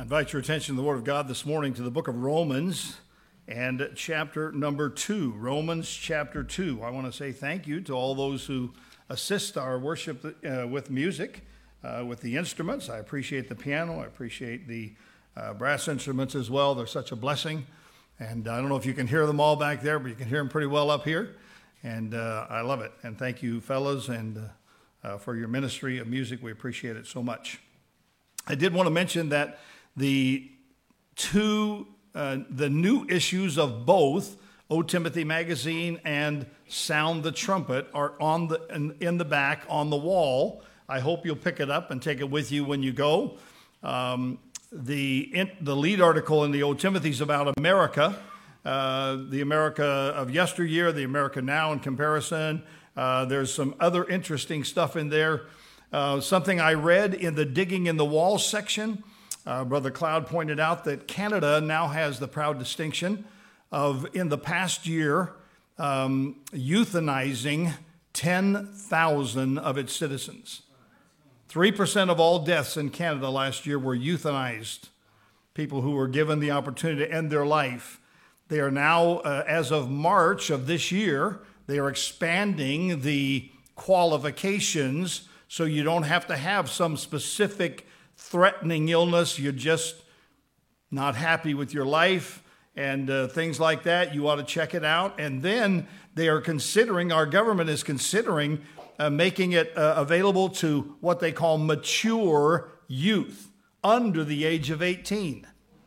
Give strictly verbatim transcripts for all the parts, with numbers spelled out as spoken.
I invite your attention to the Word of God this morning to the book of Romans and chapter number two. Romans chapter two. I want to say thank you to all those who assist our worship uh, with music, uh, with the instruments. I appreciate the piano. I appreciate the uh, brass instruments as well. They're such a blessing. And I don't know if you can hear them all back there, but you can hear them pretty well up here. And uh, I love it. And thank you, fellas, and uh, uh, for your ministry of music. We appreciate it so much. I did want to mention that the two, uh, the new issues of both O Timothy Magazine and Sound the Trumpet are on the in, in the back on the wall. I hope you'll pick it up and take it with you when you go. Um, the in, the lead article in the O Timothy is about America, uh, the America of yesteryear, the America now in comparison. Uh, there's some other interesting stuff in there. Uh, something I read in the Digging in the Wall section. Uh, Brother Cloud pointed out that Canada now has the proud distinction of, in the past year, um, euthanizing ten thousand of its citizens. three percent of all deaths in Canada last year were euthanized, people who were given the opportunity to end their life. They are now, uh, as of March of this year, they are expanding the qualifications so you don't have to have some specific threatening illness. You're just not happy with your life and uh, things like that. You ought to check it out. And then they are considering, our government is considering uh, making it uh, available to what they call mature youth under the age of eighteen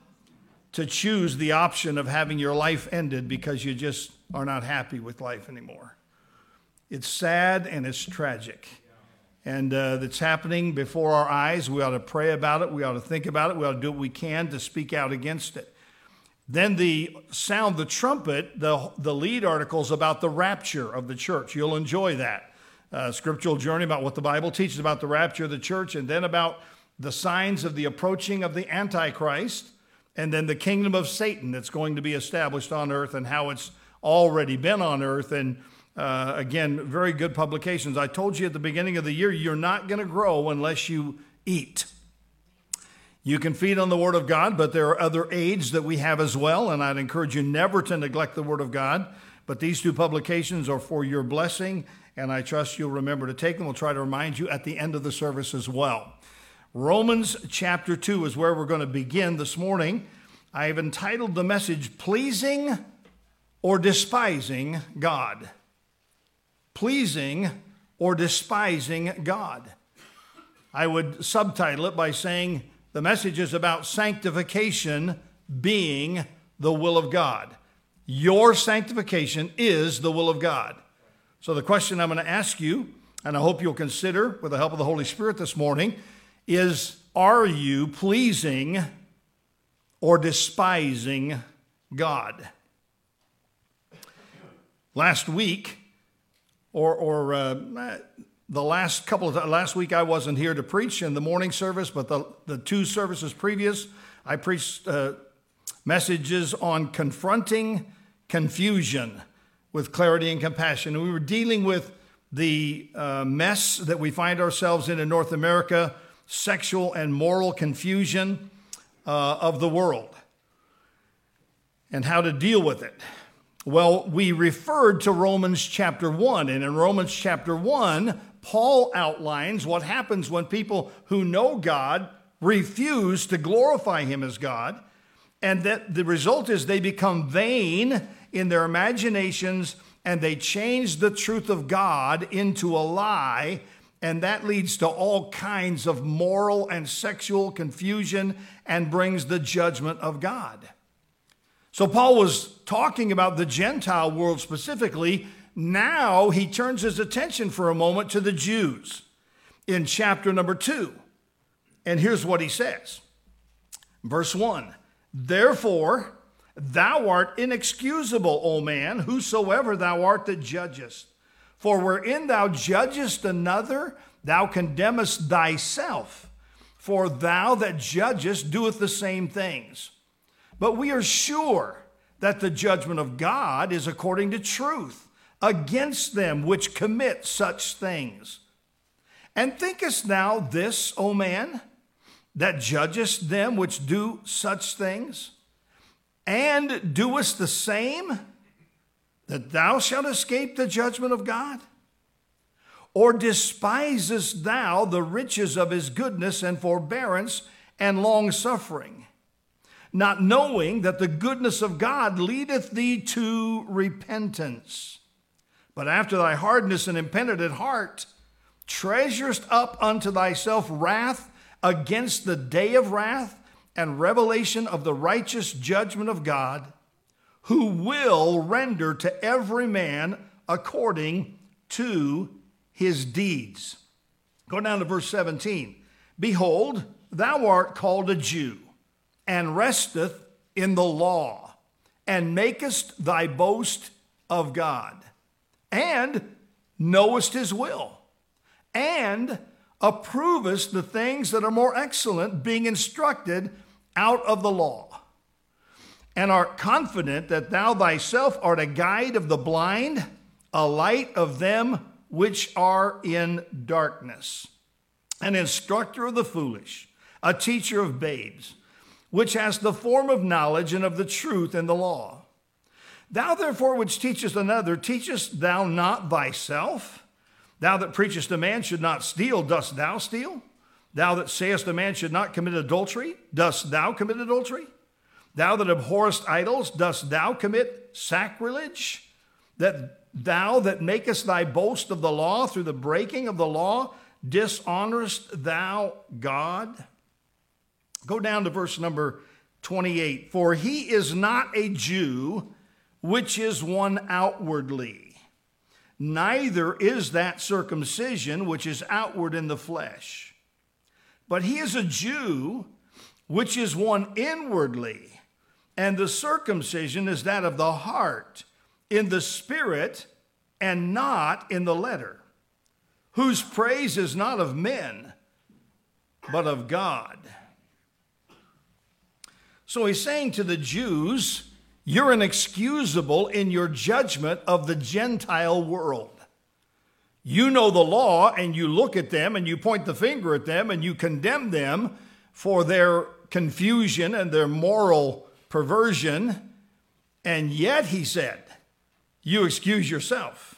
to choose the option of having your life ended because you just are not happy with life anymore. It's sad and it's tragic. And uh, that's happening before our eyes. We ought to pray about it. We ought to think about it. We ought to do what we can to speak out against it. Then the Sound the Trumpet, the, the lead articles about the rapture of the church. You'll enjoy that. Uh, scriptural journey about what the Bible teaches about the rapture of the church, and then about the signs of the approaching of the Antichrist, and then the kingdom of Satan that's going to be established on earth and how it's already been on earth. And Uh, again, very good publications. I told you at the beginning of the year, you're not going to grow unless you eat. You can feed on the Word of God, but there are other aids that we have as well, and I'd encourage you never to neglect the Word of God. But these two publications are for your blessing, and I trust you'll remember to take them. We'll try to remind you at the end of the service as well. Romans chapter two is where we're going to begin this morning. I have entitled the message, Pleasing or Despising God. Pleasing or despising God. I would subtitle it by saying the message is about sanctification being the will of God. Your sanctification is the will of God. So the question I'm going to ask you, and I hope you'll consider with the help of the Holy Spirit this morning, is are you pleasing or despising God? Last week, Or, or uh, the last couple of last week I wasn't here to preach in the morning service, but the, the two services previous, I preached uh, messages on confronting confusion with clarity and compassion. And we were dealing with the uh, mess that we find ourselves in in North America, sexual and moral confusion uh, of the world, and how to deal with it. Well, we referred to Romans chapter one, and in Romans chapter one, Paul outlines what happens when people who know God refuse to glorify him as God, and that the result is they become vain in their imaginations, and they change the truth of God into a lie, and that leads to all kinds of moral and sexual confusion and brings the judgment of God. So Paul was talking about the Gentile world specifically. Now he turns his attention for a moment to the Jews in chapter number two. And here's what he says. Verse one, Therefore, thou art inexcusable, O man, whosoever thou art that judgest. For wherein thou judgest another, thou condemnest thyself. For thou that judgest doeth the same things. But we are sure that the judgment of God is according to truth against them which commit such things. And thinkest thou this, O man, that judgest them which do such things, and doest the same, that thou shalt escape the judgment of God? Or despisest thou the riches of his goodness and forbearance and long-suffering, not knowing that the goodness of God leadeth thee to repentance? But after thy hardness and impenitent heart, treasurest up unto thyself wrath against the day of wrath and revelation of the righteous judgment of God, who will render to every man according to his deeds. Go down to verse seventeen. Behold, thou art called a Jew, and resteth in the law, and makest thy boast of God, and knowest his will, and approvest the things that are more excellent, being instructed out of the law, and art confident that thou thyself art a guide of the blind, a light of them which are in darkness, an instructor of the foolish, a teacher of babes, which has the form of knowledge and of the truth in the law. Thou therefore which teachest another, teachest thou not thyself? Thou that preachest a man should not steal, dost thou steal? Thou that sayest a man should not commit adultery, dost thou commit adultery? Thou that abhorrest idols, dost thou commit sacrilege? That thou that makest thy boast of the law through the breaking of the law, dishonorest thou God? Go down to verse number twenty-eight. For he is not a Jew, which is one outwardly, neither is that circumcision which is outward in the flesh. But he is a Jew, which is one inwardly, and the circumcision is that of the heart, in the spirit, and not in the letter, whose praise is not of men, but of God. So he's saying to the Jews, you're inexcusable in your judgment of the Gentile world. You know the law, and you look at them, and you point the finger at them, and you condemn them for their confusion and their moral perversion. And yet, he said, you excuse yourself.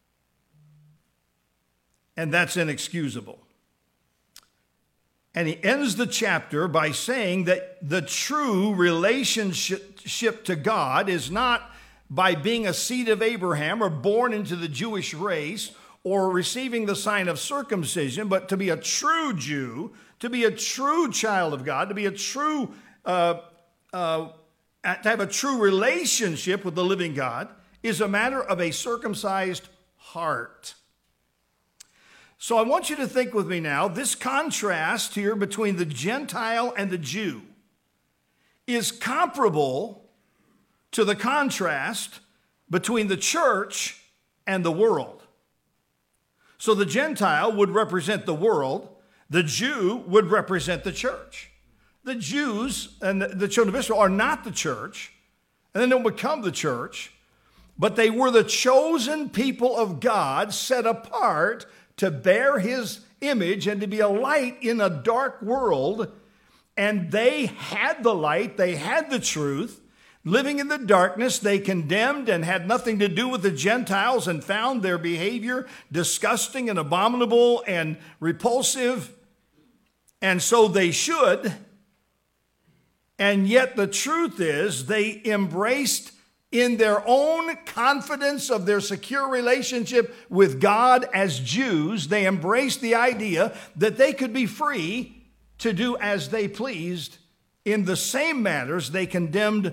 And that's inexcusable. And he ends the chapter by saying that the true relationship to God is not by being a seed of Abraham or born into the Jewish race or receiving the sign of circumcision, but to be a true Jew, to be a true child of God, to be a true, uh, uh, to have a true relationship with the living God is a matter of a circumcised heart. So I want you to think with me now, this contrast here between the Gentile and the Jew is comparable to the contrast between the church and the world. So the Gentile would represent the world, the Jew would represent the church. The Jews and the children of Israel are not the church, and they don't become the church, but they were the chosen people of God, set apart to bear his image and to be a light in a dark world. And they had the light, they had the truth. Living in the darkness, they condemned and had nothing to do with the Gentiles and found their behavior disgusting and abominable and repulsive. And so they should. And yet the truth is they embraced in their own confidence of their secure relationship with God as Jews, they embraced the idea that they could be free to do as they pleased in the same matters they condemned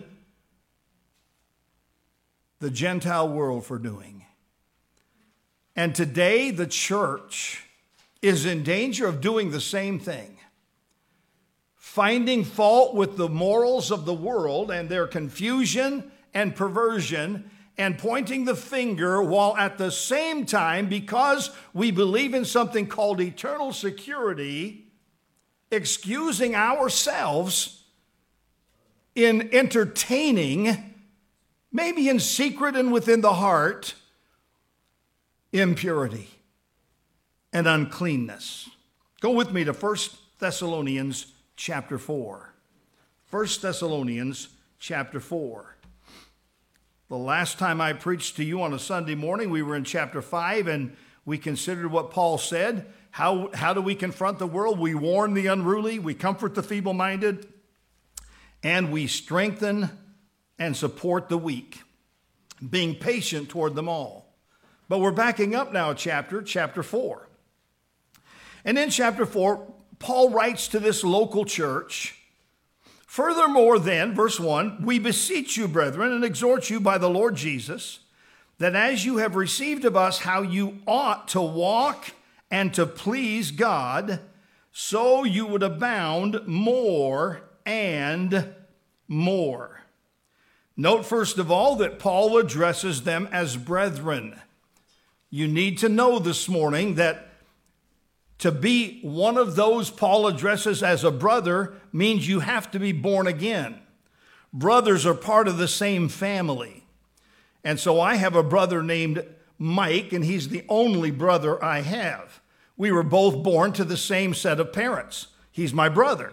the Gentile world for doing. And today the church is in danger of doing the same thing, finding fault with the morals of the world and their confusion and perversion, and pointing the finger, while at the same time, because we believe in something called eternal security, excusing ourselves in entertaining, maybe in secret and within the heart, impurity and uncleanness. Go with me to First Thessalonians chapter four. First Thessalonians chapter four. The last time I preached to you on a Sunday morning, we were in chapter five, and we considered what Paul said. How, how do we confront the world? We warn the unruly, we comfort the feeble-minded, and we strengthen and support the weak, being patient toward them all. But we're backing up now a chapter, chapter four. And in chapter four, Paul writes to this local church, "Furthermore then," verse one, "we beseech you, brethren, and exhort you by the Lord Jesus, that as you have received of us how you ought to walk and to please God, so you would abound more and more." Note first of all that Paul addresses them as brethren. You need to know this morning that to be one of those Paul addresses as a brother means you have to be born again. Brothers are part of the same family. And so I have a brother named Mike, and he's the only brother I have. We were both born to the same set of parents. He's my brother.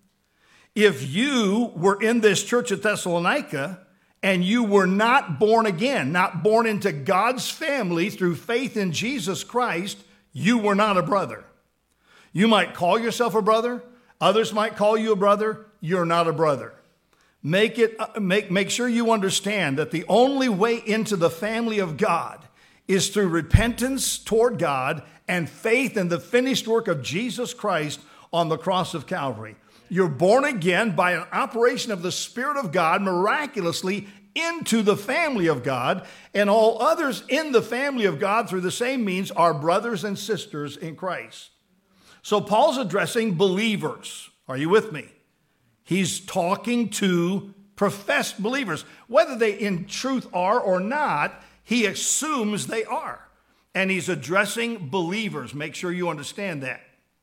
If you were in this church at Thessalonica and you were not born again, not born into God's family through faith in Jesus Christ, you were not a brother. You might call yourself a brother. Others might call you a brother. You're not a brother. Make it, make, make sure you understand that the only way into the family of God is through repentance toward God and faith in the finished work of Jesus Christ on the cross of Calvary. You're born again by an operation of the Spirit of God miraculously into the family of God, and all others in the family of God through the same means are brothers and sisters in Christ. So Paul's addressing believers. Are you with me? He's talking to professed believers. Whether they in truth are or not, he assumes they are. And he's addressing believers. Make sure you understand that.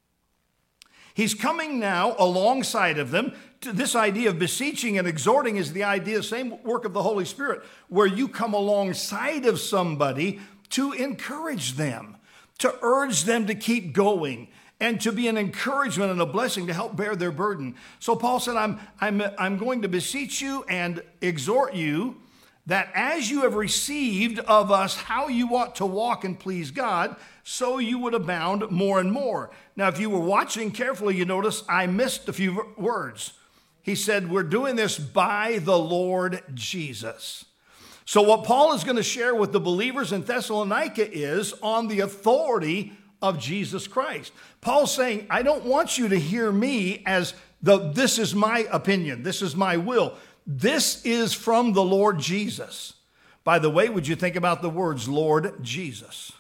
He's coming now alongside of them. To this idea of beseeching and exhorting is the idea, same work of the Holy Spirit, where you come alongside of somebody to encourage them, to urge them to keep going, and to be an encouragement and a blessing to help bear their burden. So Paul said, I'm, I'm, I'm going to beseech you and exhort you that as you have received of us how you ought to walk and please God, so you would abound more and more. Now, if you were watching carefully, you notice I missed a few words. He said, we're doing this by the Lord Jesus. So what Paul is going to share with the believers in Thessalonica is on the authority of Jesus Christ. Paul's saying, I don't want you to hear me as the, this is my opinion, this is my will. This is from the Lord Jesus. By the way, would you think about the words Lord Jesus?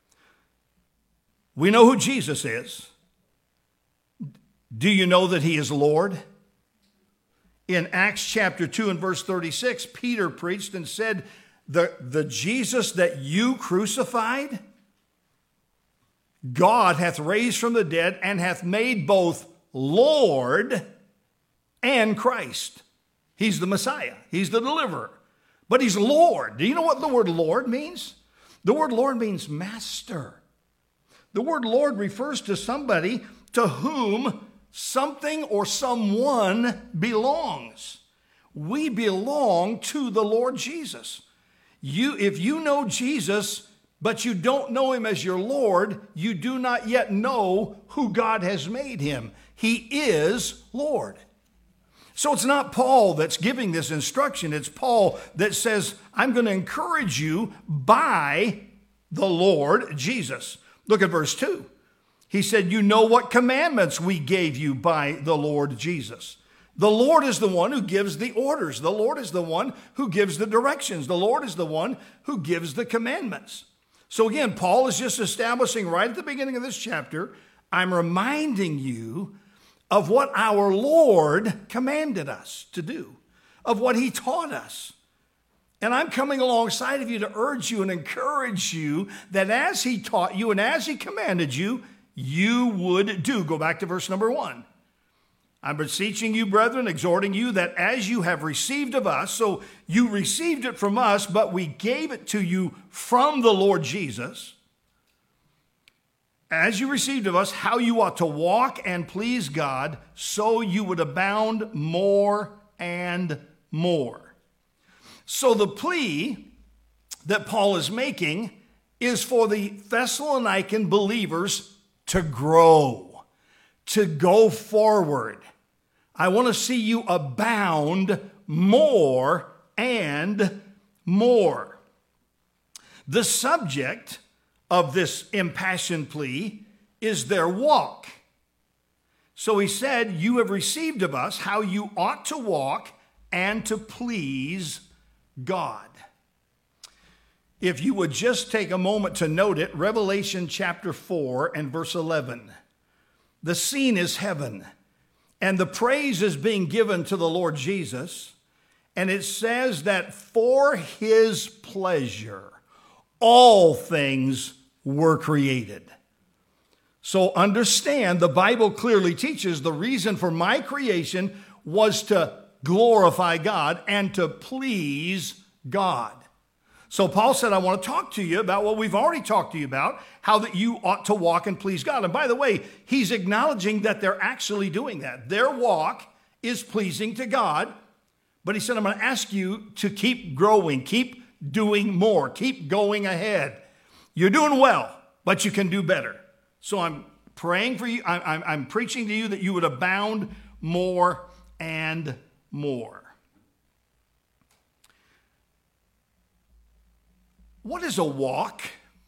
We know who Jesus is. Do you know that he is Lord? In Acts chapter two and verse thirty-six, Peter preached and said, the, the Jesus that you crucified, God hath raised from the dead and hath made both Lord and Christ. He's the Messiah. He's the deliverer. But he's Lord. Do you know what the word Lord means? The word Lord means master. The word Lord refers to somebody to whom something or someone belongs. We belong to the Lord Jesus. You, if you know Jesus, but you don't know him as your Lord, you do not yet know who God has made him. He is Lord. So it's not Paul that's giving this instruction. It's Paul that says, I'm going to encourage you by the Lord Jesus. Look at verse two. He said, you know what commandments we gave you by the Lord Jesus. The Lord is the one who gives the orders. The Lord is the one who gives the directions. The Lord is the one who gives the commandments. So again, Paul is just establishing right at the beginning of this chapter, I'm reminding you of what our Lord commanded us to do, of what he taught us. And I'm coming alongside of you to urge you and encourage you that as he taught you and as he commanded you, you would do. Go back to verse number one. I'm beseeching you, brethren, exhorting you that as you have received of us, so you received it from us, but we gave it to you from the Lord Jesus, as you received of us, how you ought to walk and please God, so you would abound more and more. So the plea that Paul is making is for the Thessalonican believers to grow, to go forward. I want to see you abound more and more. The subject of this impassioned plea is their walk. So he said, you have received of us how you ought to walk and to please God. If you would just take a moment to note it, Revelation chapter four and verse eleven. The scene is heaven, and the praise is being given to the Lord Jesus. And it says that for his pleasure, all things were created. So understand, the Bible clearly teaches the reason for my creation was to glorify God and to please God. So Paul said, I want to talk to you about what we've already talked to you about, how that you ought to walk and please God. And by the way, he's acknowledging that they're actually doing that. Their walk is pleasing to God. But he said, I'm going to ask you to keep growing, keep doing more, keep going ahead. You're doing well, but you can do better. So I'm praying for you. I'm, I'm preaching to you that you would abound more and more. What is a walk?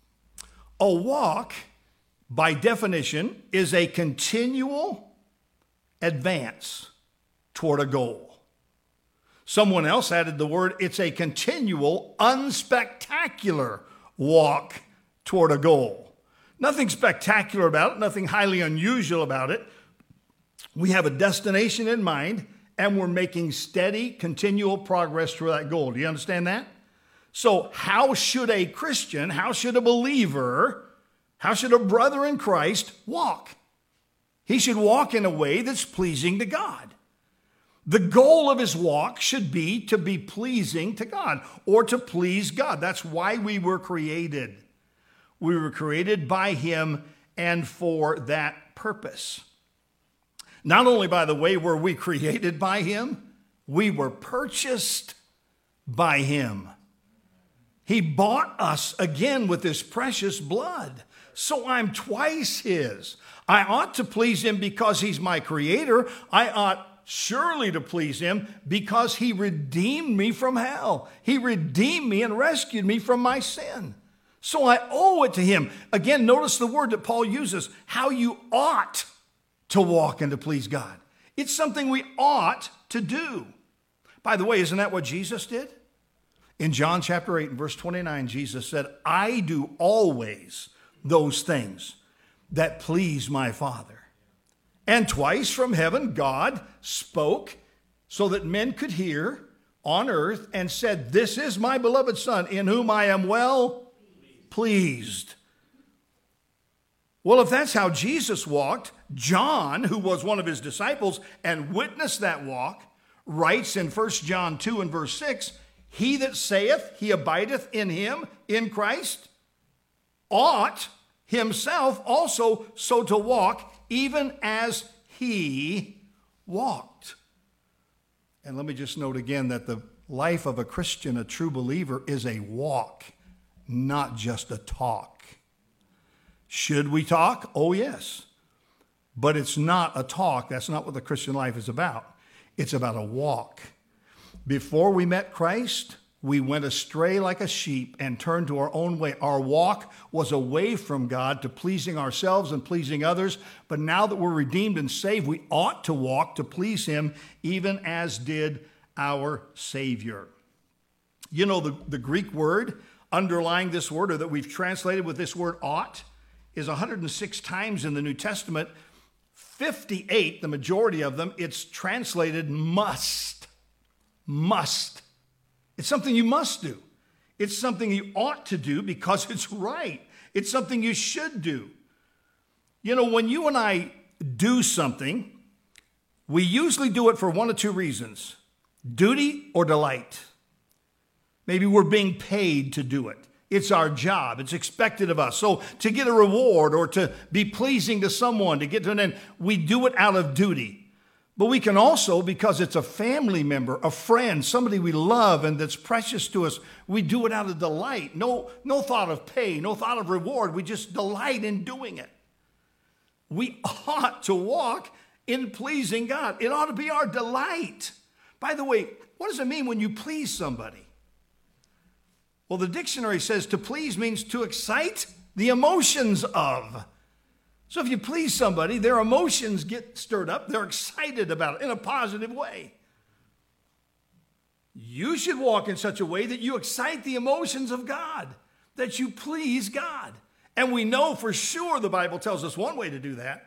A walk, by definition, is a continual advance toward a goal. Someone else added the word, it's a continual, unspectacular walk toward a goal. Nothing spectacular about it, nothing highly unusual about it. We have a destination in mind, and we're making steady, continual progress toward that goal. Do you understand that? So how should a Christian, how should a believer, how should a brother in Christ walk? He should walk in a way that's pleasing to God. The goal of his walk should be to be pleasing to God or to please God. That's why we were created. We were created by him and for that purpose. Not only, by the way, were we created by him, we were purchased by him. He bought us again with his precious blood. So I'm twice his. I ought to please him because he's my creator. I ought surely to please him because he redeemed me from hell. He redeemed me and rescued me from my sin. So I owe it to him. Again, notice the word that Paul uses, how you ought to walk and to please God. It's something we ought to do. By the way, isn't that what Jesus did? In John chapter eight and verse twenty-nine, Jesus said, I do always those things that please my Father. And twice from heaven, God spoke so that men could hear on earth and said, this is my beloved Son in whom I am well pleased. Well, if that's how Jesus walked, John, who was one of his disciples and witnessed that walk, writes in First John two and verse six, he that saith he abideth in him, in Christ, ought himself also so to walk, even as he walked. And let me just note again that the life of a Christian, a true believer, is a walk, not just a talk. Should we talk? Oh, yes. But it's not a talk. That's not what the Christian life is about. It's about a walk. Before we met Christ, we went astray like a sheep and turned to our own way. Our walk was away from God to pleasing ourselves and pleasing others. But now that we're redeemed and saved, we ought to walk to please him, even as did our Savior. You know, the, the Greek word underlying this word, or that we've translated with this word ought, is one hundred six times in the New Testament. fifty-eight, the majority of them, it's translated must. Must. It's something you must do. It's something you ought to do because it's right. It's something you should do. You know, when you and I do something, we usually do it for one of two reasons: duty or delight. Maybe we're being paid to do it. It's our job. It's expected of us. So to get a reward or to be pleasing to someone, to get to an end, we do it out of duty. But we can also, because it's a family member, a friend, somebody we love and that's precious to us, we do it out of delight. No, no thought of pay, no thought of reward. We just delight in doing it. We ought to walk in pleasing God. It ought to be our delight. By the way, what does it mean when you please somebody? Well, the dictionary says to please means to excite the emotions of. So if you please somebody, their emotions get stirred up. They're excited about it in a positive way. You should walk in such a way that you excite the emotions of God, that you please God. And we know for sure the Bible tells us one way to do that.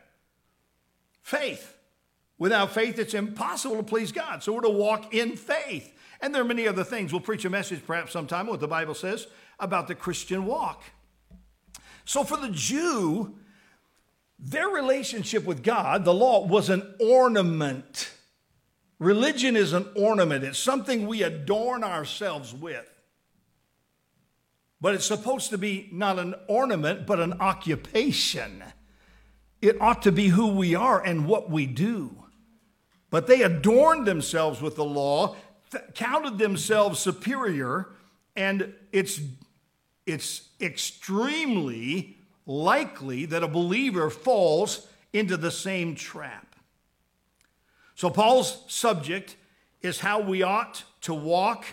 Faith. Without faith, it's impossible to please God. So we're to walk in faith. And there are many other things. We'll preach a message perhaps sometime, what the Bible says about the Christian walk. So for the Jew, their relationship with God, the law, was an ornament. Religion is an ornament. It's something we adorn ourselves with. But it's supposed to be not an ornament, but an occupation. It ought to be who we are and what we do. But they adorned themselves with the law, th- counted themselves superior, and it's, it's extremely likely that a believer falls into the same trap. So Paul's subject is how we ought to walk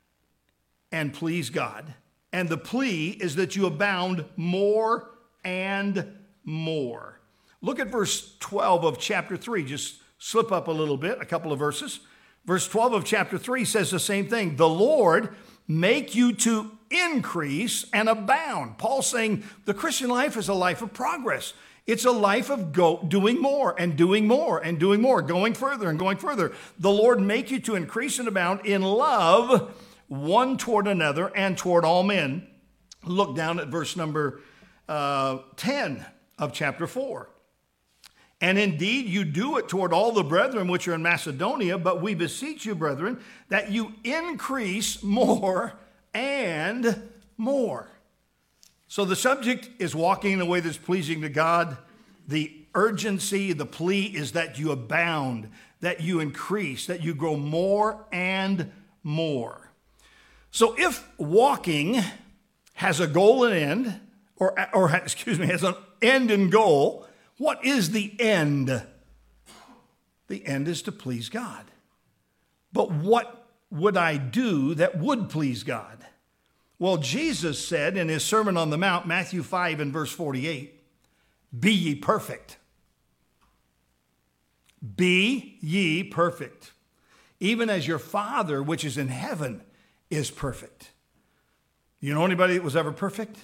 and please God. And the plea is that you abound more and more. Look at verse twelve of chapter three. Just slip up a little bit, a couple of verses. Verse twelve of chapter three says the same thing. The Lord make you to increase and abound. Paul's saying the Christian life is a life of progress. It's a life of go, doing more and doing more and doing more, going further and going further. The Lord make you to increase and abound in love one toward another and toward all men. Look down at verse number uh, ten of chapter four. And indeed, you do it toward all the brethren which are in Macedonia, but we beseech you, brethren, that you increase more and more. So the subject is walking in a way that's pleasing to God. The urgency, the plea is that you abound, that you increase, that you grow more and more. So if walking has a goal and end, or, or excuse me, has an end and goal, what is the end? The end is to please God. But what would I do that would please God? Well, Jesus said in his Sermon on the Mount, Matthew five and verse forty-eight, be ye perfect. Be ye perfect, even as your Father which is in heaven is perfect. You know anybody that was ever perfect?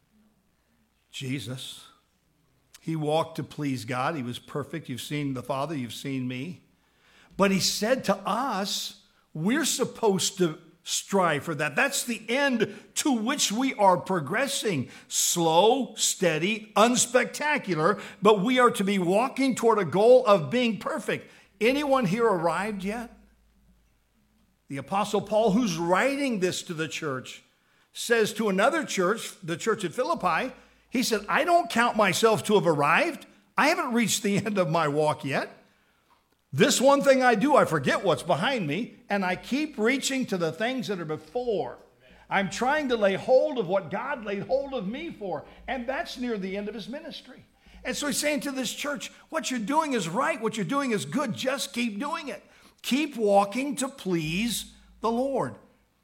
Jesus. He walked to please God. He was perfect. You've seen the Father. You've seen me. But he said to us, we're supposed to strive for that. That's the end to which we are progressing. Slow, steady, unspectacular, but we are to be walking toward a goal of being perfect. Anyone here arrived yet? The Apostle Paul, who's writing this to the church, says to another church, the church at Philippi, he said, I don't count myself to have arrived. I haven't reached the end of my walk yet. This one thing I do, I forget what's behind me, and I keep reaching to the things that are before. I'm trying to lay hold of what God laid hold of me for, and that's near the end of his ministry. And so he's saying to this church, what you're doing is right, what you're doing is good, just keep doing it. Keep walking to please the Lord.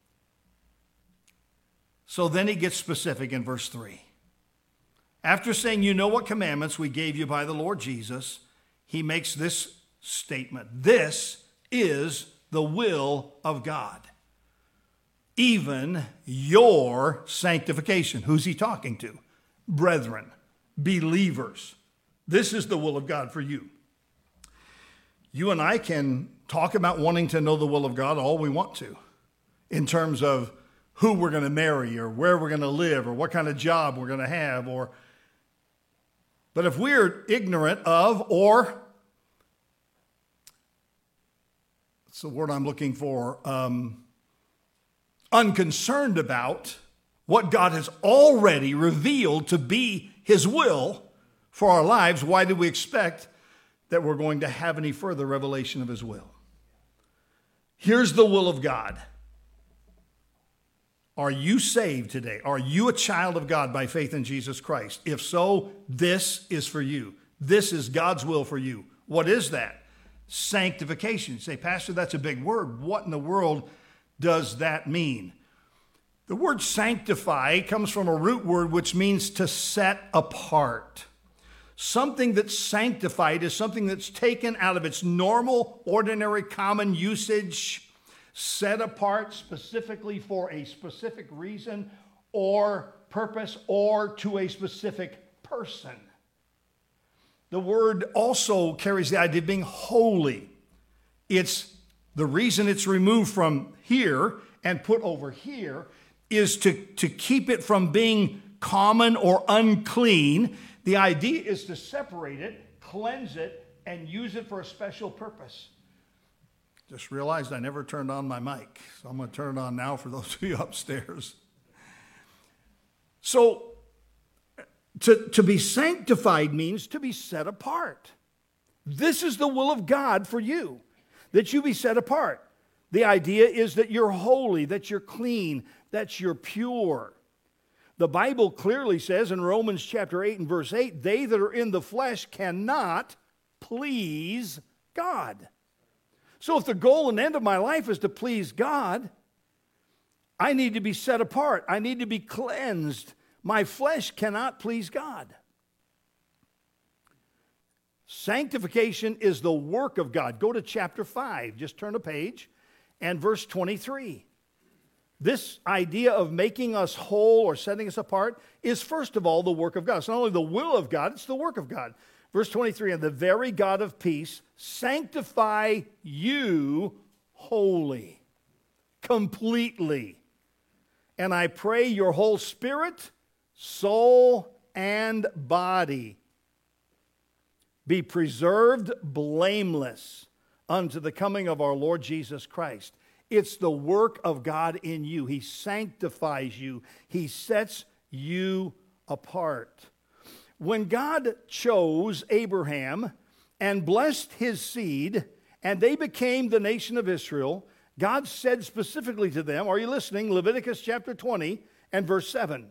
So then he gets specific in verse three. After saying, you know what commandments we gave you by the Lord Jesus, he makes this statement. This is the will of God, even your sanctification. Who's he talking to? Brethren, believers. This is the will of God for you. You and I can talk about wanting to know the will of God all we want to, in terms of who we're going to marry or where we're going to live or what kind of job we're going to have. Or, but if we're ignorant of, or that's the word I'm looking for, um, unconcerned about what God has already revealed to be his will for our lives, why do we expect that we're going to have any further revelation of his will? Here's the will of God. Are you saved today? Are you a child of God by faith in Jesus Christ? If so, this is for you. This is God's will for you. What is that? Sanctification. You say, Pastor, that's a big word. What in the world does that mean? The word sanctify comes from a root word which means to set apart. Something that's sanctified is something that's taken out of its normal, ordinary, common usage, set apart specifically for a specific reason or purpose or to a specific person. The word also carries the idea of being holy. It's the reason it's removed from here and put over here is to, to keep it from being common or unclean. The idea is to separate it, cleanse it, and use it for a special purpose. Just realized I never turned on my mic, so I'm going to turn it on now for those of you upstairs. So, to, to be sanctified means to be set apart. This is the will of God for you, that you be set apart. The idea is that you're holy, that you're clean, that you're pure. The Bible clearly says in Romans chapter eight and verse eight, they that are in the flesh cannot please God. So if the goal and end of my life is to please God, I need to be set apart. I need to be cleansed. My flesh cannot please God. Sanctification is the work of God. Go to chapter five. Just turn a page and verse twenty-three. This idea of making us whole or setting us apart is first of all the work of God. It's not only the will of God, it's the work of God. Verse twenty-three, and the very God of peace sanctify you wholly, completely. And I pray your whole spirit, soul, and body be preserved blameless unto the coming of our Lord Jesus Christ. It's the work of God in you. He sanctifies you. He sets you apart. When God chose Abraham and blessed his seed, and they became the nation of Israel, God said specifically to them, are you listening? Leviticus chapter twenty and verse seven.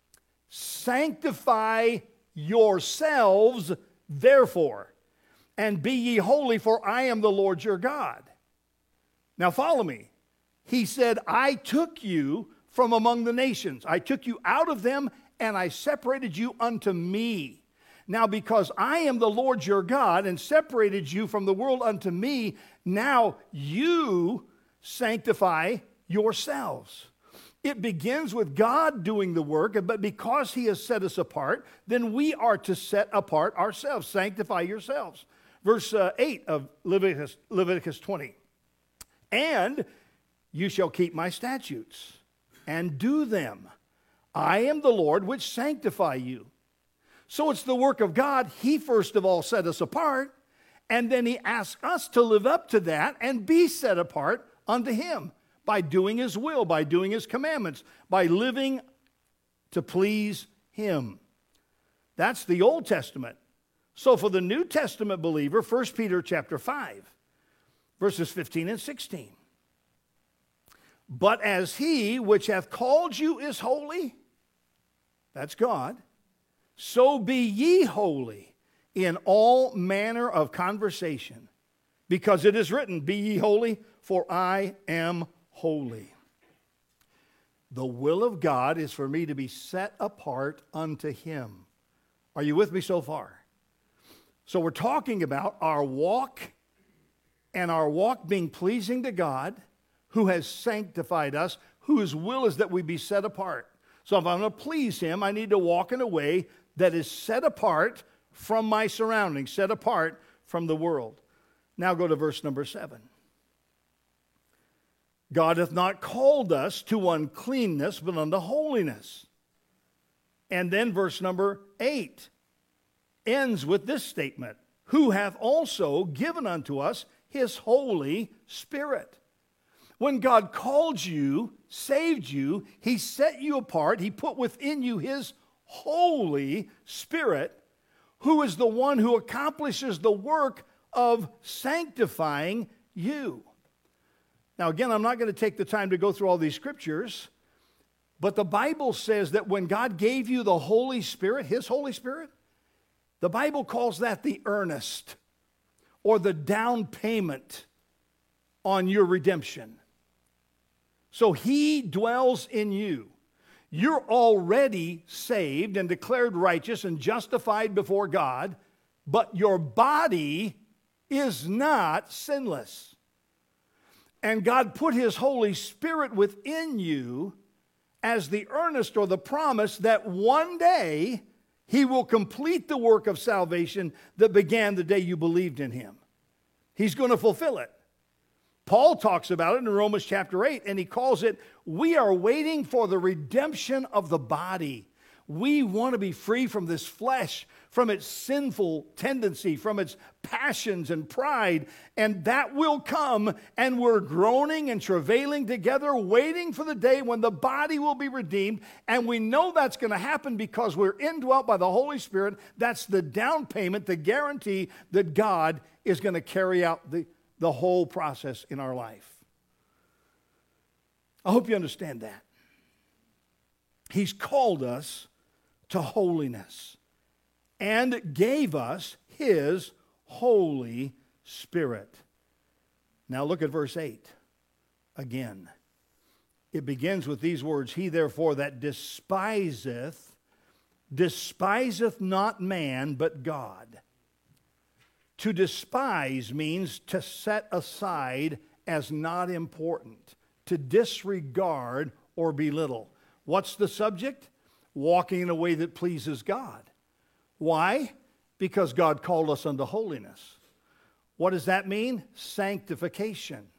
Sanctify yourselves, therefore, and be ye holy, for I am the Lord your God. Now follow me. He said, I took you from among the nations. I took you out of them, and I separated you unto me. Now because I am the Lord your God, and separated you from the world unto me, now you sanctify yourselves. It begins with God doing the work, but because he has set us apart, then we are to set apart ourselves. Sanctify yourselves. Verse uh, eight of Leviticus, Leviticus twenty. And you shall keep my statutes and do them. I am the Lord which sanctify you. So it's the work of God. He first of all set us apart, and then he asks us to live up to that and be set apart unto him by doing his will, by doing his commandments, by living to please him. That's the Old Testament. So for the New Testament believer, First Peter chapter five, verses fifteen and sixteen. But as he which hath called you is holy, that's God, so be ye holy in all manner of conversation, because it is written, be ye holy, for I am holy. The will of God is for me to be set apart unto him. Are you with me so far? So we're talking about our walk, and our walk being pleasing to God, who has sanctified us, whose will is that we be set apart. So if I'm going to please him, I need to walk in a way that is set apart from my surroundings, set apart from the world. Now go to verse number seven. God hath not called us to uncleanness, but unto holiness. And then verse number eight ends with this statement, who hath also given unto us his Holy Spirit. When God called you, saved you, He set you apart. He put within you His Holy Spirit, who is the one who accomplishes the work of sanctifying you. Now, again, I'm not going to take the time to go through all these scriptures, but the Bible says that when God gave you the Holy Spirit, His Holy Spirit, the Bible calls that the earnest or the down payment on your redemption. So He dwells in you. You're already saved and declared righteous and justified before God, but your body is not sinless. And God put His Holy Spirit within you as the earnest or the promise that one day He will complete the work of salvation that began the day you believed in Him. He's going to fulfill it. Paul talks about it in Romans chapter eight, and he calls it, we are waiting for the redemption of the body. We want to be free from this flesh, from its sinful tendency, from its passions and pride, and that will come, and we're groaning and travailing together, waiting for the day when the body will be redeemed, and we know that's going to happen because we're indwelt by the Holy Spirit. That's the down payment, the guarantee that God is going to carry out the the whole process in our life. I hope you understand that. He's called us to holiness and gave us His Holy Spirit. Now look at verse eight again. It begins with these words, He therefore that despiseth, despiseth not man, but God. To despise means to set aside as not important, to disregard or belittle. What's the subject? Walking in a way that pleases God. Why? Because God called us unto holiness. What does that mean? Sanctification.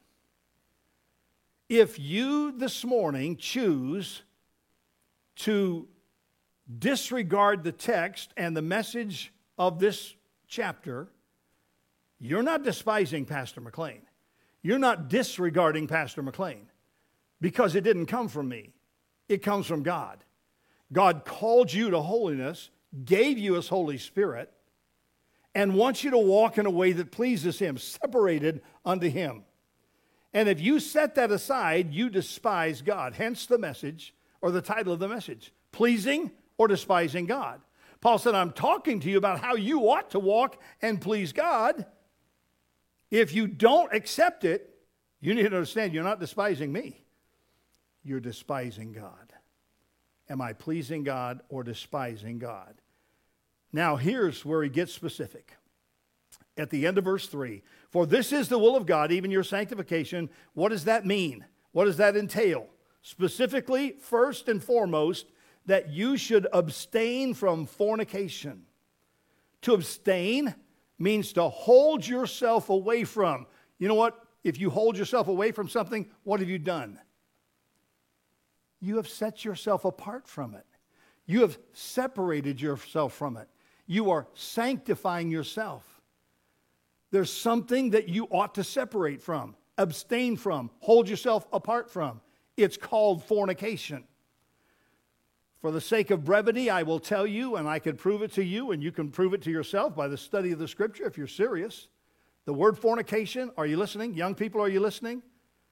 If you this morning choose to disregard the text and the message of this chapter, you're not despising Pastor McLean. You're not disregarding Pastor McLean because it didn't come from me. It comes from God. God called you to holiness, gave you His Holy Spirit, and wants you to walk in a way that pleases Him, separated unto Him. And if you set that aside, you despise God. Hence the message, or the title of the message, pleasing or despising God. Paul said, I'm talking to you about how you ought to walk and please God. If you don't accept it, you need to understand you're not despising me. You're despising God. Am I pleasing God or despising God? Now here's where he gets specific. At the end of verse three, for this is the will of God, even your sanctification. What does that mean? What does that entail? Specifically, first and foremost, that you should abstain from fornication. To abstain means to hold yourself away from. You know what? If you hold yourself away from something, what have you done? You have set yourself apart from it. You have separated yourself from it. You are sanctifying yourself. There's something that you ought to separate from, abstain from, hold yourself apart from. It's called fornication. For the sake of brevity, I will tell you, and I can prove it to you, and you can prove it to yourself by the study of the Scripture if you're serious. The word fornication, are you listening? Young people, are you listening?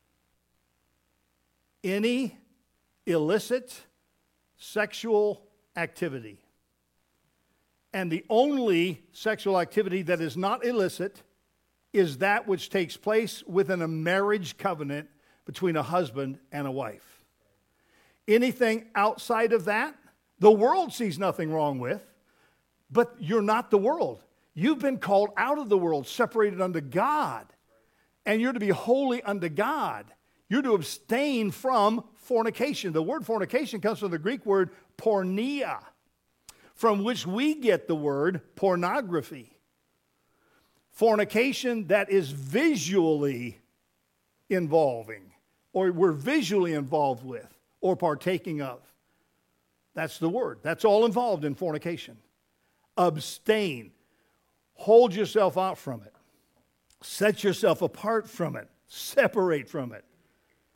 Any illicit sexual activity. And the only sexual activity that is not illicit is that which takes place within a marriage covenant between a husband and a wife. Anything outside of that, the world sees nothing wrong with, but you're not the world. You've been called out of the world, separated unto God, and you're to be holy unto God. You're to abstain from fornication. The word fornication comes from the Greek word porneia, from which we get the word pornography. Fornication that is visually involving, or we're visually involved with, or partaking of. That's the word. That's all involved in fornication. Abstain. Hold yourself out from it. Set yourself apart from it. Separate from it.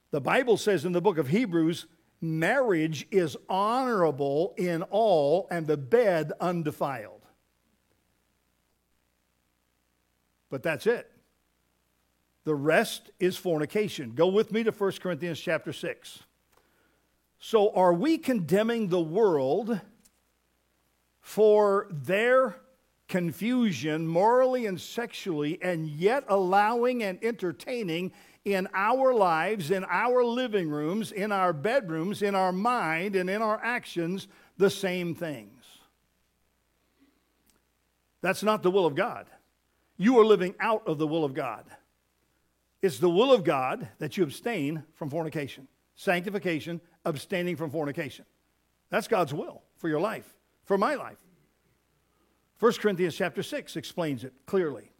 The Bible says in the book of Hebrews, marriage is honorable in all, and the bed undefiled. But that's it. The rest is fornication. Go with me to First Corinthians chapter six. So are we condemning the world for their confusion morally and sexually, and yet allowing and entertaining in our lives, in our living rooms, in our bedrooms, in our mind, and in our actions, the same things? That's not the will of God. You are living out of the will of God. It's the will of God that you abstain from fornication. Sanctification, abstaining from fornication. That's God's will for your life, for my life. First Corinthians chapter six explains it clearly.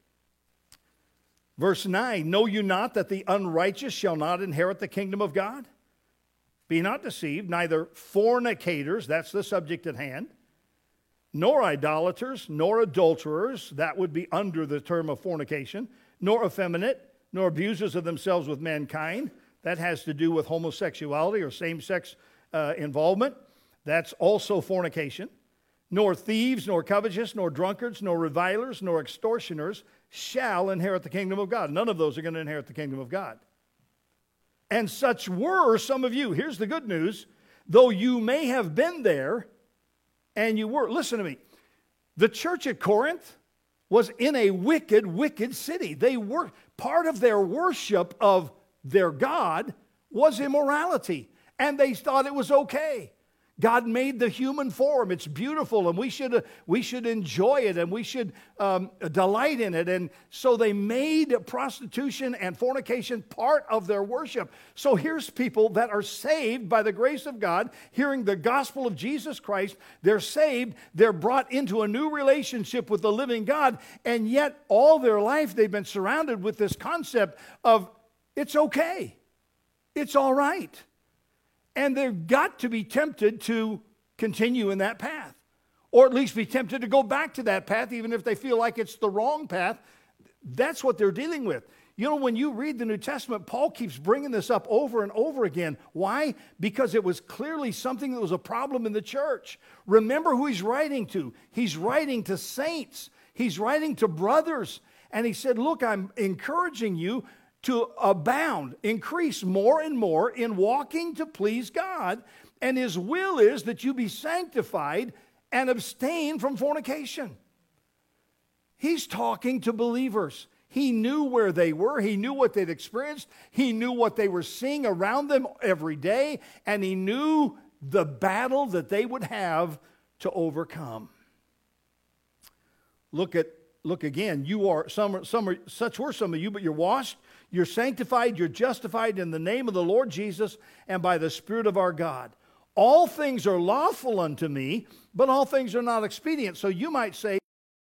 Verse nine, know you not that the unrighteous shall not inherit the kingdom of God? Be not deceived, neither fornicators, that's the subject at hand, nor idolaters, nor adulterers, that would be under the term of fornication, nor effeminate, nor abusers of themselves with mankind. That has to do with homosexuality or same-sex uh, involvement. That's also fornication. Nor thieves, nor covetous, nor drunkards, nor revilers, nor extortioners shall inherit the kingdom of God. None of those are going to inherit the kingdom of God. And such were some of you. Here's the good news. Though you may have been there, and you were. Listen to me. The church at Corinth was in a wicked, wicked city. They were, part of their worship of their God was immorality. And they thought it was okay. God made the human form. It's beautiful, and we should, uh, we should enjoy it, and we should um, delight in it. And so they made prostitution and fornication part of their worship. So here's people that are saved by the grace of God, hearing the gospel of Jesus Christ. They're saved. They're brought into a new relationship with the living God, and yet all their life they've been surrounded with this concept of it's okay. It's all right. And they've got to be tempted to continue in that path, or at least be tempted to go back to that path, even if they feel like it's the wrong path. That's what they're dealing with. You know, when you read the New Testament, Paul keeps bringing this up over and over again. Why? Because it was clearly something that was a problem in the church. Remember who he's writing to. He's writing to saints. He's writing to brothers. And he said, look, I'm encouraging you to abound, increase more and more in walking to please God. And his will is that you be sanctified and abstain from fornication. He's talking to believers. He knew where they were. He knew what they'd experienced. He knew what they were seeing around them every day. And he knew the battle that they would have to overcome. Look at Look again. You are some. Some are, such were some of you, but you're washed, you're sanctified, you're justified in the name of the Lord Jesus and by the Spirit of our God. All things are lawful unto me, but all things are not expedient. So you might say,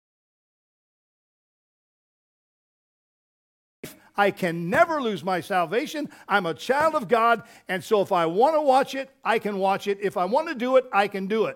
I can never lose my salvation. I'm a child of God, and so if I want to watch it, I can watch it. If I want to do it, I can do it.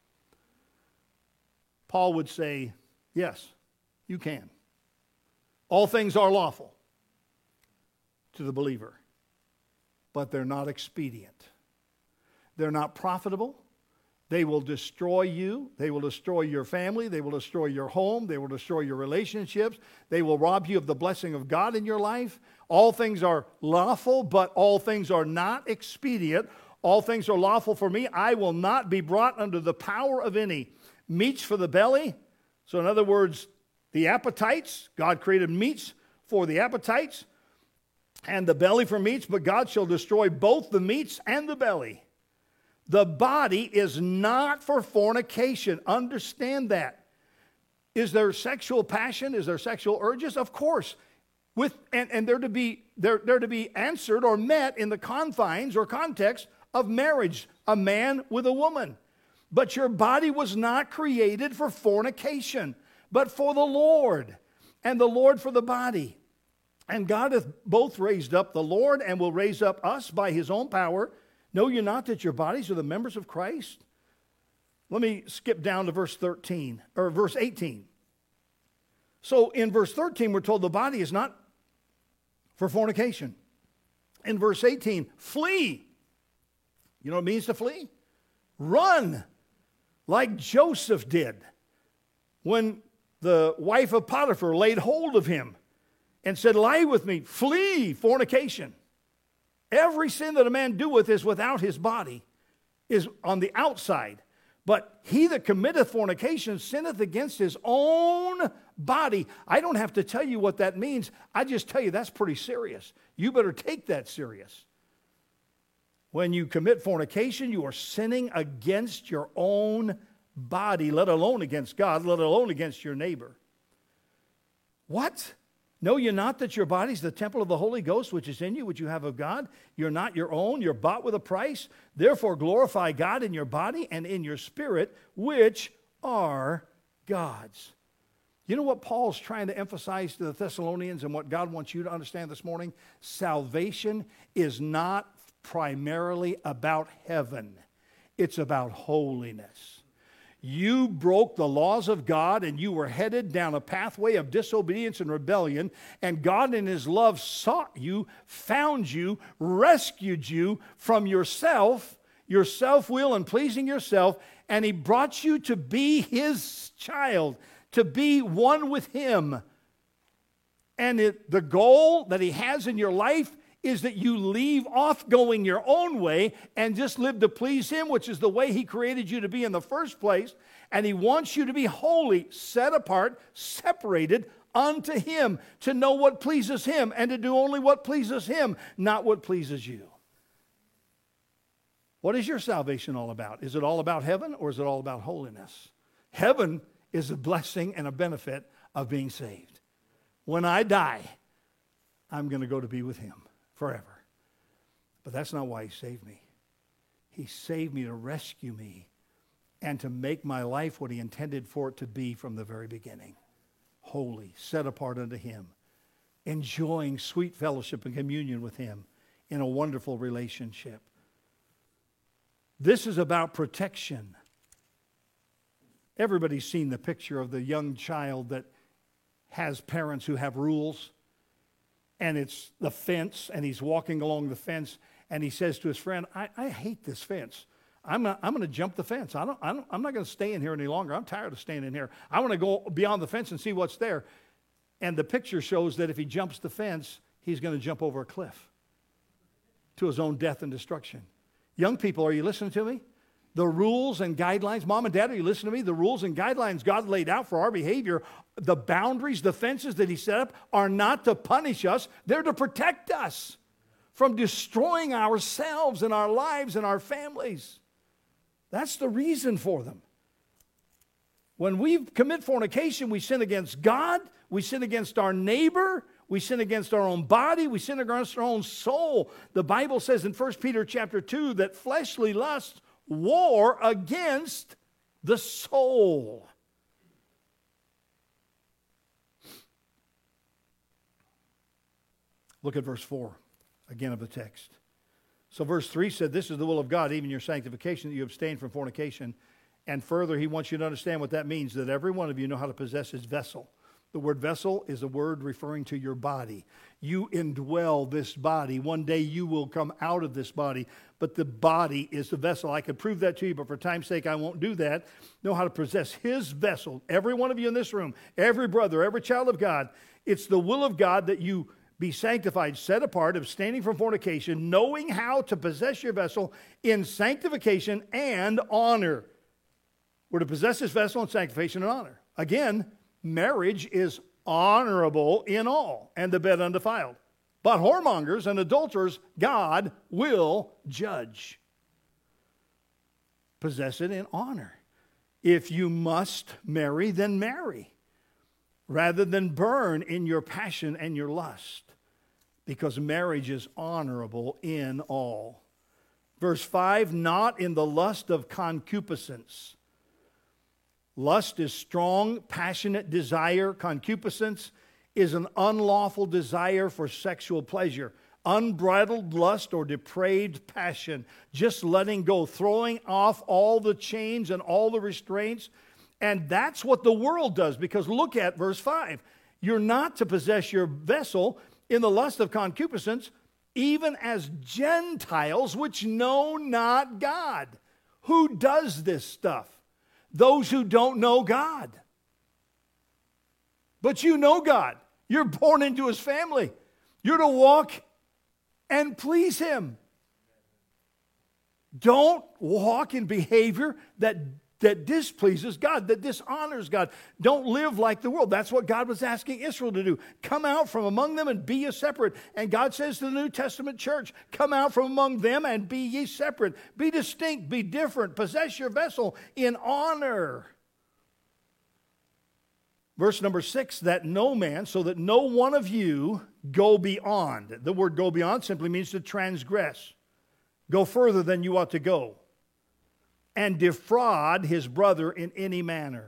Paul would say, yes, you can. All things are lawful to the believer, but they're not expedient. They're not profitable. They will destroy you. They will destroy your family. They will destroy your home. They will destroy your relationships. They will rob you of the blessing of God in your life. All things are lawful, but all things are not expedient. All things are lawful for me. I will not be brought under the power of any. Meats for the belly. So in other words, the appetites, God created meats for the appetites and the belly for meats, but God shall destroy both the meats and the belly. The body is not for fornication. Understand that. Is there sexual passion? Is there sexual urges? Of course. With and, and they're to be they're, they're to be answered or met in the confines or context of marriage, a man with a woman. But your body was not created for fornication, but for the Lord, and the Lord for the body. And God hath both raised up the Lord, and will raise up us by his own power. Know you not that your bodies are the members of Christ? Let me skip down to verse thirteen, or verse eighteen. So in verse thirteen, we're told the body is not for fornication. in verse eighteen, flee. You know what it means to flee? Run, like Joseph did when the wife of Potiphar laid hold of him and said, lie with me, flee fornication. Every sin that a man doeth is without his body, is on the outside. But he that committeth fornication sinneth against his own body. I don't have to tell you what that means. I just tell you that's pretty serious. You better take that serious. When you commit fornication, you are sinning against your own body, let alone against God, let alone against your neighbor. What? Know ye not that your body is the temple of the Holy Ghost, which is in you, which you have of God? You're not your own. You're bought with a price. Therefore glorify God in your body and in your spirit, which are God's. You know what Paul's trying to emphasize to the Thessalonians and what God wants you to understand this morning? Salvation is not primarily about heaven. It's about holiness. You broke the laws of God and you were headed down a pathway of disobedience and rebellion, and God in his love sought you, found you, rescued you from yourself, your self-will and pleasing yourself, and he brought you to be his child, to be one with him. And it, the goal that he has in your life is that you leave off going your own way and just live to please him, which is the way he created you to be in the first place. And he wants you to be holy, set apart, separated unto him, to know what pleases him and to do only what pleases him, not what pleases you. What is your salvation all about? Is it all about heaven or is it all about holiness? Heaven is a blessing and a benefit of being saved. When I die, I'm going to go to be with him forever. But that's not why he saved me. He saved me to rescue me and to make my life what he intended for it to be from the very beginning. Holy, set apart unto him, enjoying sweet fellowship and communion with him in a wonderful relationship. This is about protection. Everybody's seen the picture of the young child that has parents who have rules. And it's the fence, and he's walking along the fence, and he says to his friend, I, I hate this fence. I'm not, I'm going to jump the fence. I don't, I don't, I'm not going to stay in here any longer. I'm tired of staying in here. I want to go beyond the fence and see what's there. And the picture shows that if he jumps the fence, he's going to jump over a cliff to his own death and destruction. Young people, are you listening to me? The rules and guidelines, mom and dad, are you listening to me? The rules and guidelines God laid out for our behavior, the boundaries, the fences that he set up are not to punish us. They're to protect us from destroying ourselves and our lives and our families. That's the reason for them. When we commit fornication, we sin against God, we sin against our neighbor, we sin against our own body, we sin against our own soul. The Bible says in First Peter chapter two that fleshly lusts war against the soul. Look at verse four again of the text. So verse three said, this is the will of God, even your sanctification, that you abstain from fornication. And further, he wants you to understand what that means, that every one of you know how to possess his vessel. The word vessel is a word referring to your body. You indwell this body. One day you will come out of this body, but the body is the vessel. I could prove that to you, but for time's sake, I won't do that. Know how to possess his vessel. Every one of you in this room, every brother, every child of God, it's the will of God that you be sanctified, set apart, abstaining from fornication, knowing how to possess your vessel in sanctification and honor. We're to possess this vessel in sanctification and honor. Again, marriage is honorable in all, and the bed undefiled. But whoremongers and adulterers, God will judge. Possess it in honor. If you must marry, then marry, rather than burn in your passion and your lust, because marriage is honorable in all. Verse five, not in the lust of concupiscence. Lust is strong, passionate desire. Concupiscence is an unlawful desire for sexual pleasure. Unbridled lust or depraved passion. Just letting go, throwing off all the chains and all the restraints. And that's what the world does, because look at verse five. You're not to possess your vessel in the lust of concupiscence, even as Gentiles which know not God. Who does this stuff? Those who don't know God. But you know God. You're born into His family. You're to walk and please Him. Don't walk in behavior that, that displeases God, that dishonors God. Don't live like the world. That's what God was asking Israel to do. Come out from among them and be ye separate. And God says to the New Testament church, come out from among them and be ye separate. Be distinct, be different. Possess your vessel in honor. Verse number six, that no man, so that no one of you go beyond. The word go beyond simply means to transgress. Go further than you ought to go. And defraud his brother in any manner.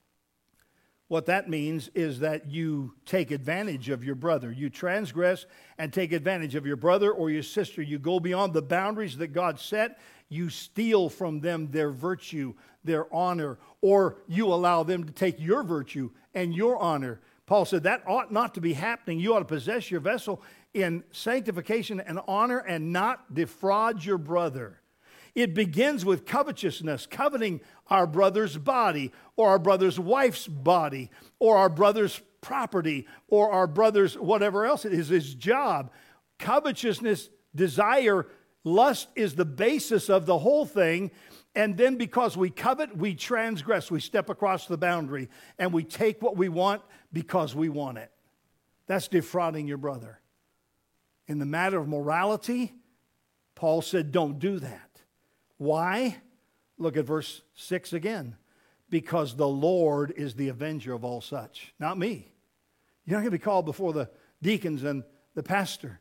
What that means is that you take advantage of your brother. You transgress and take advantage of your brother or your sister. You go beyond the boundaries that God set. You steal from them their virtue, their honor, or you allow them to take your virtue and your honor. Paul said that ought not to be happening. You ought to possess your vessel in sanctification and honor and not defraud your brother. It begins with covetousness, coveting our brother's body or our brother's wife's body or our brother's property or our brother's whatever else it is, his job. Covetousness, desire, lust is the basis of the whole thing. And then because we covet, we transgress. We step across the boundary and we take what we want because we want it. That's defrauding your brother. In the matter of morality, Paul said, don't do that. Why? Look at verse six again. Because the Lord is the avenger of all such. Not me. You're not going to be called before the deacons and the pastor.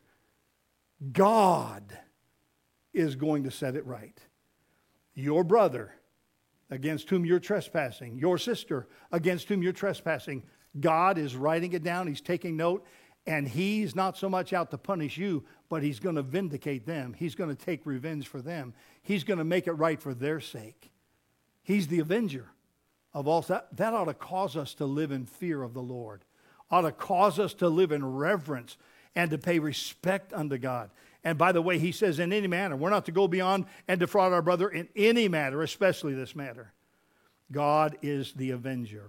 God is going to set it right. Your brother against whom you're trespassing, your sister against whom you're trespassing, God is writing it down. He's taking note. And He's not so much out to punish you, but He's going to vindicate them. He's going to take revenge for them. He's going to make it right for their sake. He's the avenger of all. That, that ought to cause us to live in fear of the Lord. Ought to cause us to live in reverence and to pay respect unto God. And by the way, he says in any manner. We're not to go beyond and defraud our brother in any matter, especially this matter. God is the avenger.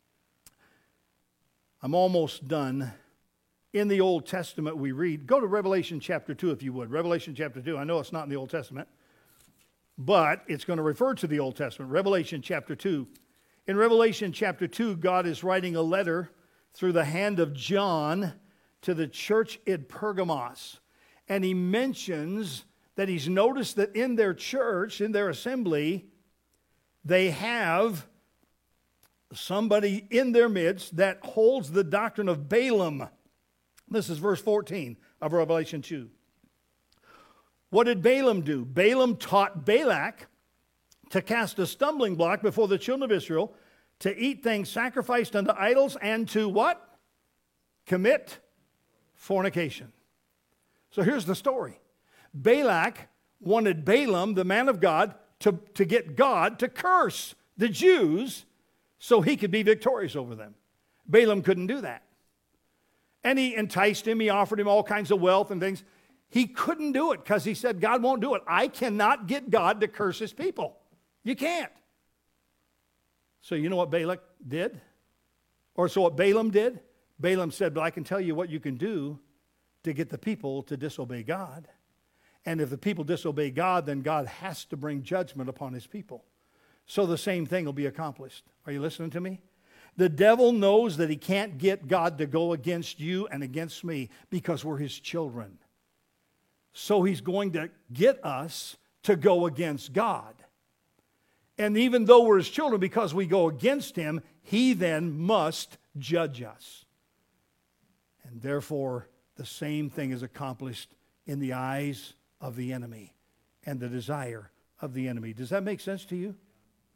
I'm almost done. In the Old Testament we read, go to Revelation chapter two if you would. Revelation chapter two. I know it's not in the Old Testament, but it's going to refer to the Old Testament. Revelation chapter two. In Revelation chapter two, God is writing a letter through the hand of John to the church at Pergamos. And he mentions that he's noticed that in their church, in their assembly, they have somebody in their midst that holds the doctrine of Balaam. This is verse fourteen of Revelation two. What did Balaam do? Balaam taught Balak to cast a stumbling block before the children of Israel, to eat things sacrificed unto idols, and to what? Commit fornication. So here's the story. Balak wanted Balaam, the man of God, to, to get God to curse the Jews so he could be victorious over them. Balaam couldn't do that. And he enticed him. He offered him all kinds of wealth and things. He couldn't do it because he said, God won't do it. I cannot get God to curse His people. You can't. So you know what Balak did? Or so what Balaam did? Balaam said, but I can tell you what you can do to get the people to disobey God. And if the people disobey God, then God has to bring judgment upon His people. So the same thing will be accomplished. Are you listening to me? The devil knows that he can't get God to go against you and against me because we're His children. So he's going to get us to go against God. And even though we're His children, because we go against Him, He then must judge us. And therefore, the same thing is accomplished in the eyes of the enemy and the desire of the enemy. Does that make sense to you?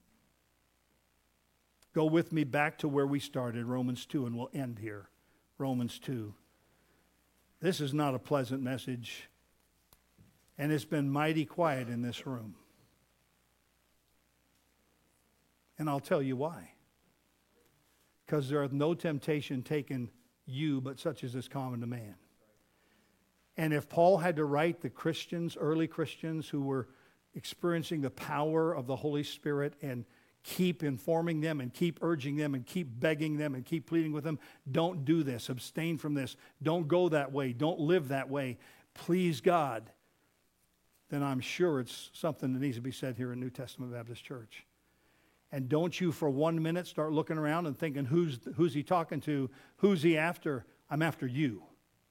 Go with me back to where we started, Romans two, and we'll end here. Romans two. This is not a pleasant message, and it's been mighty quiet in this room. And I'll tell you why. Because there hath no temptation taken you, but such as is common to man. And if Paul had to write the Christians, early Christians who were experiencing the power of the Holy Spirit and keep informing them and keep urging them and keep begging them and keep pleading with them, don't do this, abstain from this, don't go that way, don't live that way, please God, then I'm sure it's something that needs to be said here in New Testament Baptist Church. And don't you for one minute start looking around and thinking, who's, who's he talking to? Who's he after? I'm after you.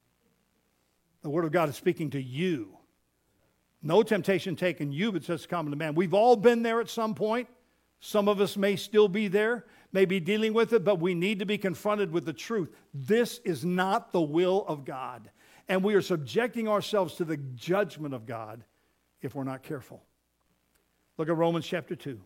The Word of God is speaking to you. No temptation taken you, but such common to man. We've all been there at some point. Some of us may still be there, may be dealing with it, but we need to be confronted with the truth. This is not the will of God. And we are subjecting ourselves to the judgment of God if we're not careful. Look at Romans chapter two.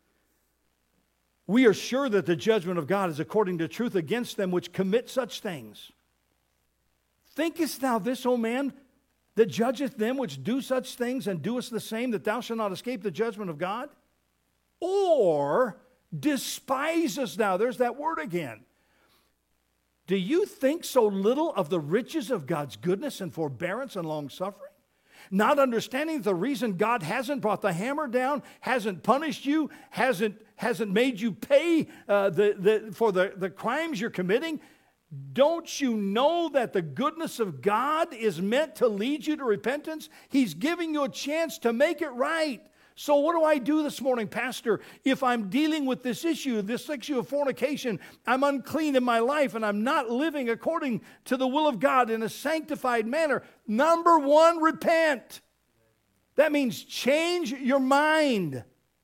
We are sure that the judgment of God is according to truth against them which commit such things. Thinkest thou this, O man, that judgeth them which do such things and doest the same, that thou shalt not escape the judgment of God? Or despisest thou, there's that word again. Do you think so little of the riches of God's goodness and forbearance and long-suffering? Not understanding the reason God hasn't brought the hammer down, hasn't punished you, hasn't, hasn't made you pay uh, the, the, for the, the crimes you're committing? Don't you know that the goodness of God is meant to lead you to repentance? He's giving you a chance to make it right. So what do I do this morning, Pastor? If I'm dealing with this issue, this issue of fornication, I'm unclean in my life and I'm not living according to the will of God in a sanctified manner. Number one, repent. That means change your mind.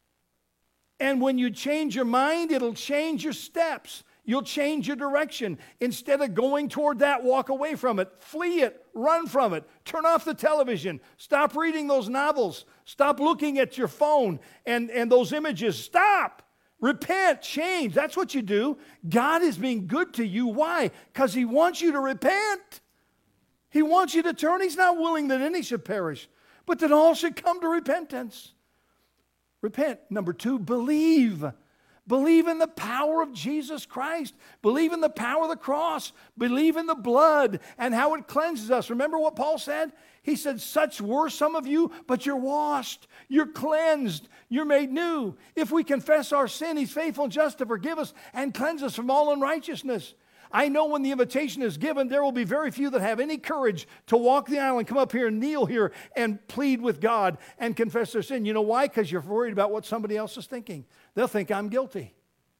And when you change your mind, it'll change your steps. You'll change your direction. Instead of going toward that, walk away from it. Flee it. Run from it. Turn off the television. Stop reading those novels. Stop looking at your phone and, and those images. Stop. Repent. Change. That's what you do. God is being good to you. Why? Because He wants you to repent. He wants you to turn. He's not willing that any should perish, but that all should come to repentance. Repent. Number two, believe. Believe in the power of Jesus Christ. Believe in the power of the cross. Believe in the blood and how it cleanses us. Remember what Paul said? He said, such were some of you, but you're washed. You're cleansed. You're made new. If we confess our sin, He's faithful and just to forgive us and cleanse us from all unrighteousness. I know when the invitation is given, there will be very few that have any courage to walk the aisle and come up here and kneel here and plead with God and confess their sin. You know why? Because you're worried about what somebody else is thinking. They'll think I'm guilty.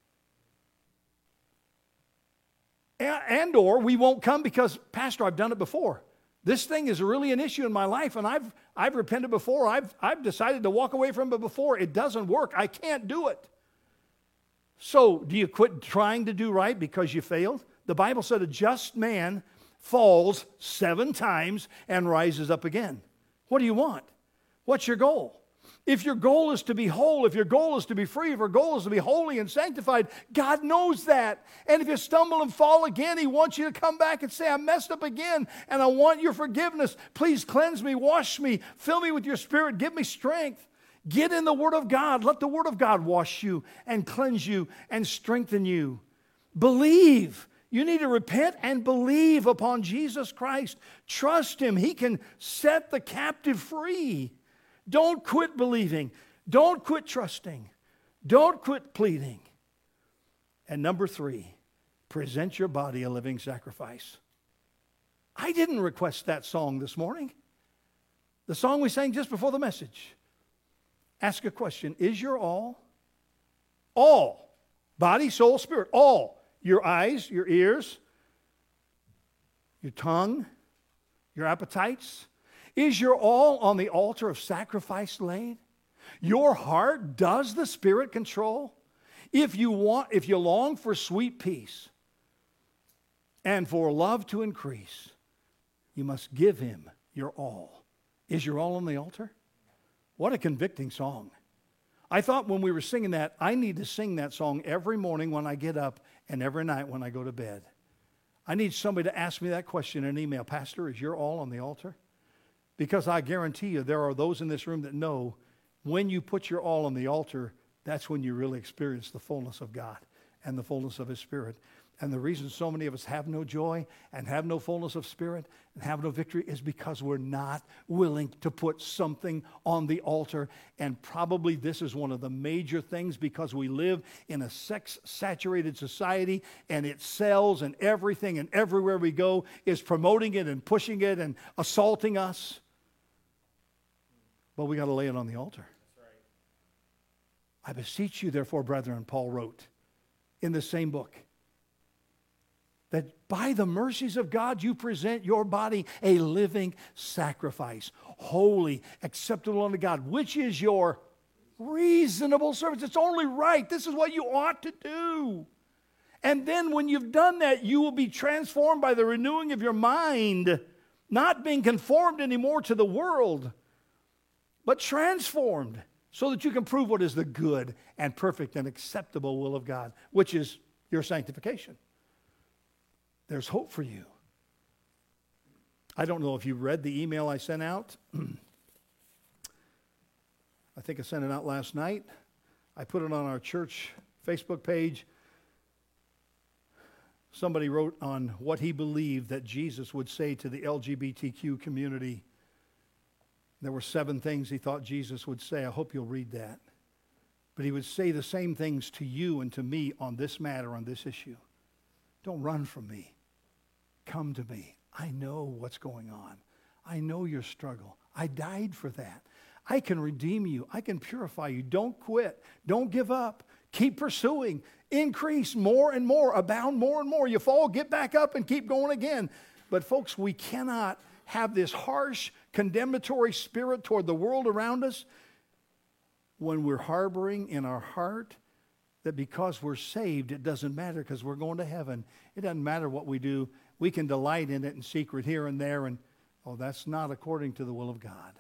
And or we won't come because, Pastor, I've done it before. This thing is really an issue in my life, and I've, I've repented before. I've, I've decided to walk away from it before. It doesn't work. I can't do it. So do you quit trying to do right because you failed? The Bible said a just man falls seven times and rises up again. What do you want? What's your goal? If your goal is to be whole, if your goal is to be free, if your goal is to be holy and sanctified, God knows that. And if you stumble and fall again, He wants you to come back and say, I messed up again, and I want your forgiveness. Please cleanse me, wash me, fill me with your Spirit, give me strength. Get in the Word of God. Let the Word of God wash you and cleanse you and strengthen you. Believe. You need to repent and believe upon Jesus Christ. Trust Him. He can set the captive free. Don't quit believing. Don't quit trusting. Don't quit pleading. And number three, present your body a living sacrifice. I didn't request that song this morning. The song we sang just before the message. Ask a question. Is your all? All. Body, soul, spirit. All. Your eyes, your ears, your tongue, your appetites. Is your all on the altar of sacrifice laid? Your heart, does the Spirit control? If you want, if you long for sweet peace and for love to increase, you must give Him your all. Is your all on the altar? What a convicting song. I thought when we were singing that, I need to sing that song every morning when I get up and every night when I go to bed. I need somebody to ask me that question in an email. Pastor, is your all on the altar? Because I guarantee you there are those in this room that know when you put your all on the altar, that's when you really experience the fullness of God and the fullness of His Spirit. And the reason so many of us have no joy and have no fullness of spirit and have no victory is because we're not willing to put something on the altar. And probably this is one of the major things, because we live in a sex-saturated society, and it sells, and everything and everywhere we go is promoting it and pushing it and assaulting us. But we got to lay it on the altar. That's right. I beseech you, therefore, brethren, Paul wrote in the same book, that by the mercies of God you present your body a living sacrifice, holy, acceptable unto God, which is your reasonable service. It's only right. This is what you ought to do. And then when you've done that, you will be transformed by the renewing of your mind, not being conformed anymore to the world, but transformed, so that you can prove what is the good and perfect and acceptable will of God, which is your sanctification. There's hope for you. I don't know if you read the email I sent out. I think I sent it out last night. I put it on our church Facebook page. Somebody wrote on what he believed that Jesus would say to the L G B T Q community. There were seven things he thought Jesus would say. I hope you'll read that. But he would say the same things to you and to me on this matter, on this issue. Don't run from me. Come to me. I know what's going on. I know your struggle. I died for that. I can redeem you. I can purify you. Don't quit. Don't give up. Keep pursuing. Increase more and more. Abound more and more. You fall, get back up and keep going again. But folks, we cannot have this harsh, condemnatory spirit toward the world around us when we're harboring in our heart that because we're saved, it doesn't matter because we're going to heaven. It doesn't matter what we do. We can delight in it in secret here and there, and oh, that's not according to the will of God.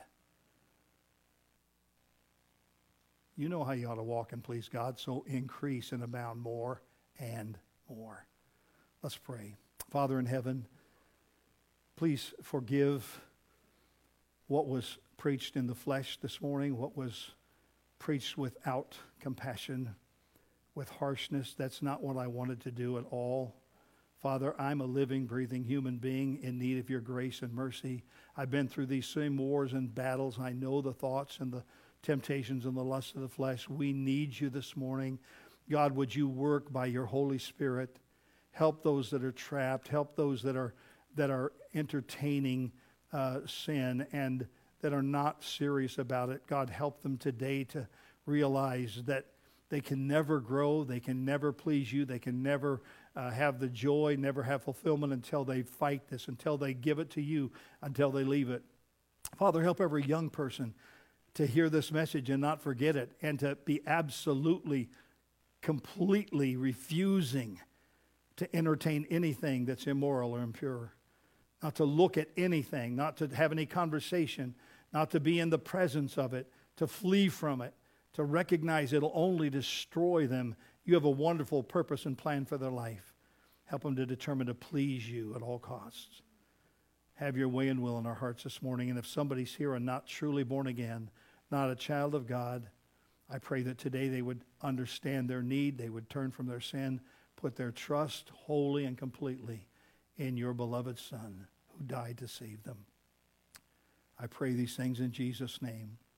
You know how you ought to walk and please God, so increase and abound more and more. Let's pray. Father in heaven, please forgive what was preached in the flesh this morning, what was preached without compassion, with harshness. That's not what I wanted to do at all. Father, I'm a living, breathing human being in need of your grace and mercy. I've been through these same wars and battles. I know the thoughts and the temptations and the lusts of the flesh. We need you this morning. God, would you work by your Holy Spirit? Help those that are trapped. Help those that are that are entertaining uh, sin and that are not serious about it. God, help them today to realize that they can never grow, they can never please you, they can never uh, have the joy, never have fulfillment until they fight this, until they give it to you, until they leave it. Father, help every young person to hear this message and not forget it, and to be absolutely, completely refusing to entertain anything that's immoral or impure, not to look at anything, not to have any conversation, not to be in the presence of it, to flee from it, to recognize it'll only destroy them. You have a wonderful purpose and plan for their life. Help them to determine to please you at all costs. Have your way and will in our hearts this morning. And if somebody's here and not truly born again, not a child of God, I pray that today they would understand their need. They would turn from their sin, put their trust wholly and completely in your beloved Son who died to save them. I pray these things in Jesus' name.